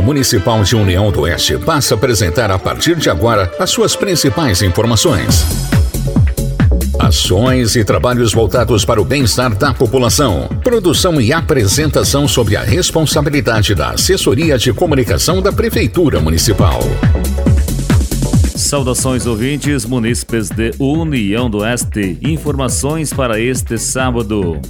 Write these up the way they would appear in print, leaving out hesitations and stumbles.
Governo Municipal de União do Oeste passa a apresentar a partir de agora as suas principais informações. Ações e trabalhos voltados para o bem-estar da população. Produção e apresentação sob a responsabilidade da Assessoria de Comunicação da Prefeitura Municipal. Saudações ouvintes, munícipes de União do Oeste. Informações para este sábado.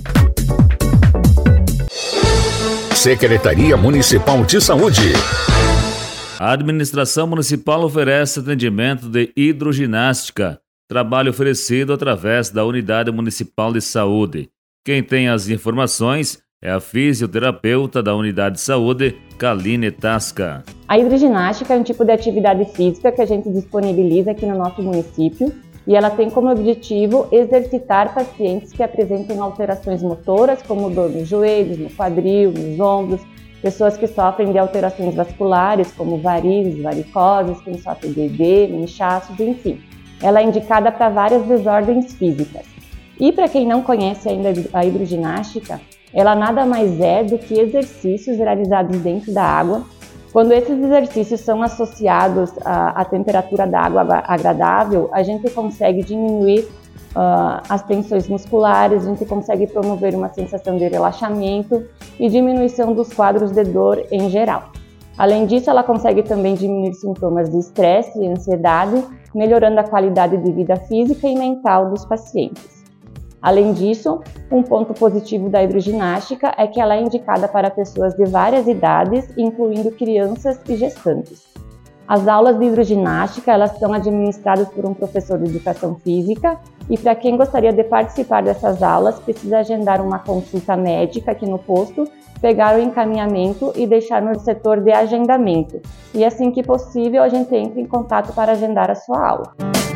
Secretaria Municipal de Saúde. A administração municipal oferece atendimento de hidroginástica, trabalho oferecido através da Unidade Municipal de Saúde. Quem tem as informações é a fisioterapeuta da Unidade de Saúde, Kaline Tasca. A hidroginástica é um tipo de atividade física que a gente disponibiliza aqui no nosso município e ela tem como objetivo exercitar pacientes que apresentam alterações motoras, como dor nos joelhos, no quadril, nos ombros, pessoas que sofrem de alterações vasculares, como varizes, varicoses, quem sofre de edema, inchaços, enfim. Ela é indicada para várias desordens físicas. E para quem não conhece ainda a hidroginástica, ela nada mais é do que exercícios realizados dentro da água. Quando esses exercícios são associados à temperatura da água agradável, a gente consegue diminuir as tensões musculares, a gente consegue promover uma sensação de relaxamento e diminuição dos quadros de dor em geral. Além disso, ela consegue também diminuir sintomas de estresse e ansiedade, melhorando a qualidade de vida física e mental dos pacientes. Além disso, um ponto positivo da hidroginástica é que ela é indicada para pessoas de várias idades, incluindo crianças e gestantes. As aulas de hidroginástica elas são administradas por um professor de educação física e para quem gostaria de participar dessas aulas, precisa agendar uma consulta médica aqui no posto, pegar o encaminhamento e deixar no setor de agendamento. E assim que possível, a gente entra em contato para agendar a sua aula.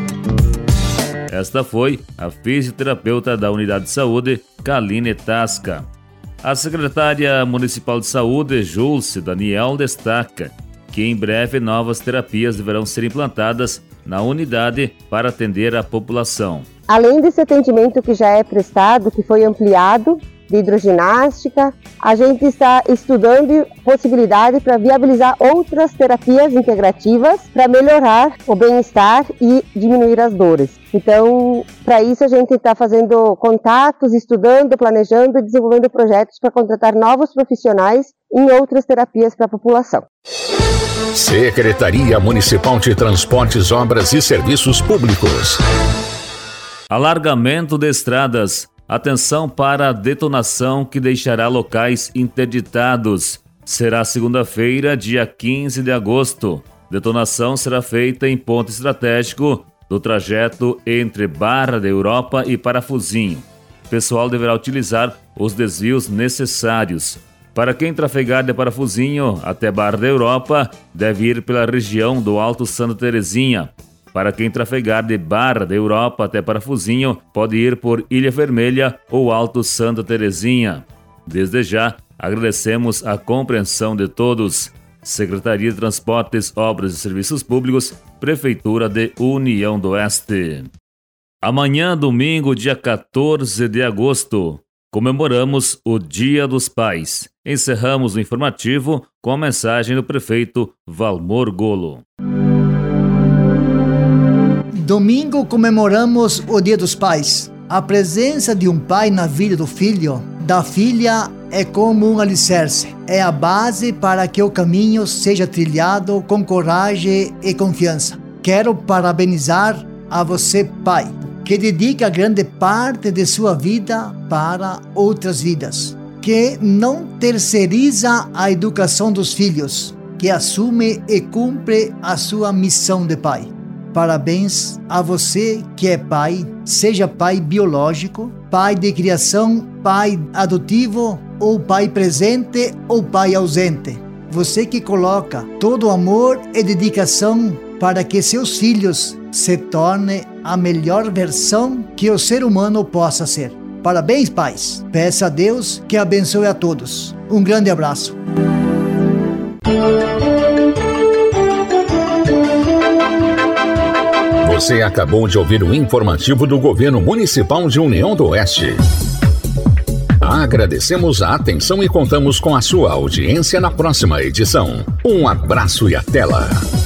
Esta foi a fisioterapeuta da Unidade de Saúde, Kaline Tasca. A secretária municipal de saúde, Julce Daniel, destaca que em breve novas terapias deverão ser implantadas na unidade para atender a população. Além desse atendimento que já é prestado, que foi ampliado, de hidroginástica, a gente está estudando possibilidade para viabilizar outras terapias integrativas para melhorar o bem-estar e diminuir as dores. Então, para isso a gente está fazendo contatos, estudando, planejando e desenvolvendo projetos para contratar novos profissionais em outras terapias para a população. Secretaria Municipal de Transportes, Obras e Serviços Públicos. Alargamento de estradas. Atenção para a detonação que deixará locais interditados. Será segunda-feira, dia 15 de agosto. Detonação será feita em ponto estratégico do trajeto entre Barra da Europa e Parafusinho. O pessoal deverá utilizar os desvios necessários. Para quem trafegar de Parafusinho até Barra da Europa, deve ir pela região do Alto Santa Terezinha. Para quem trafegar de Barra da Europa até Parafusinho, pode ir por Ilha Vermelha ou Alto Santa Terezinha. Desde já, agradecemos a compreensão de todos. Secretaria de Transportes, Obras e Serviços Públicos, Prefeitura de União do Oeste. Amanhã, domingo, dia 14 de agosto, comemoramos o Dia dos Pais. Encerramos o informativo com a mensagem do prefeito Valmor Golo. Domingo comemoramos o Dia dos Pais. A presença de um pai na vida do filho, da filha, é como um alicerce. É a base para que o caminho seja trilhado com coragem e confiança. Quero parabenizar a você, pai, que dedica grande parte de sua vida para outras vidas, que não terceiriza a educação dos filhos, que assume e cumpre a sua missão de pai. Parabéns a você que é pai, seja pai biológico, pai de criação, pai adotivo, ou pai presente ou pai ausente. Você que coloca todo o amor e dedicação para que seus filhos se tornem a melhor versão que o ser humano possa ser. Parabéns, pais. Peça a Deus que abençoe a todos. Um grande abraço. Você acabou de ouvir o informativo do Governo Municipal de União do Oeste. agradecemos a atenção e contamos com a sua audiência na próxima edição. Um abraço e até lá!